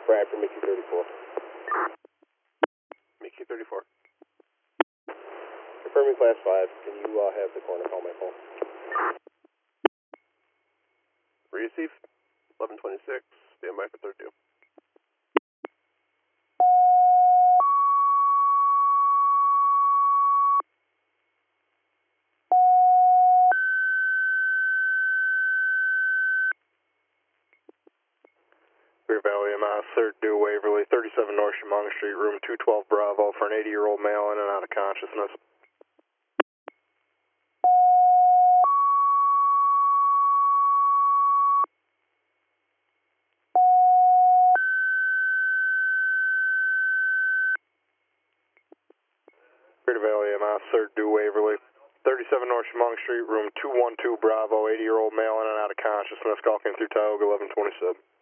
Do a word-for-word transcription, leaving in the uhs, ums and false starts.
Brad for Mickey thirty-four. Mickey thirty-four. Confirming class five, can you uh, have the corner call my phone? Receive. eleven twenty-six. Stand by for thirty-two. Clear Valley M S, third due Waverly, thirty-seven North Chemung Street, room two twelve Bravo for an eighty-year-old male in and out of consciousness. Clear Valley M S, third due Waverly, thirty-seven North Chemung Street, room two twelve Bravo, eighty-year-old male in and out of consciousness, call came through Tioga eleven twenty-seven.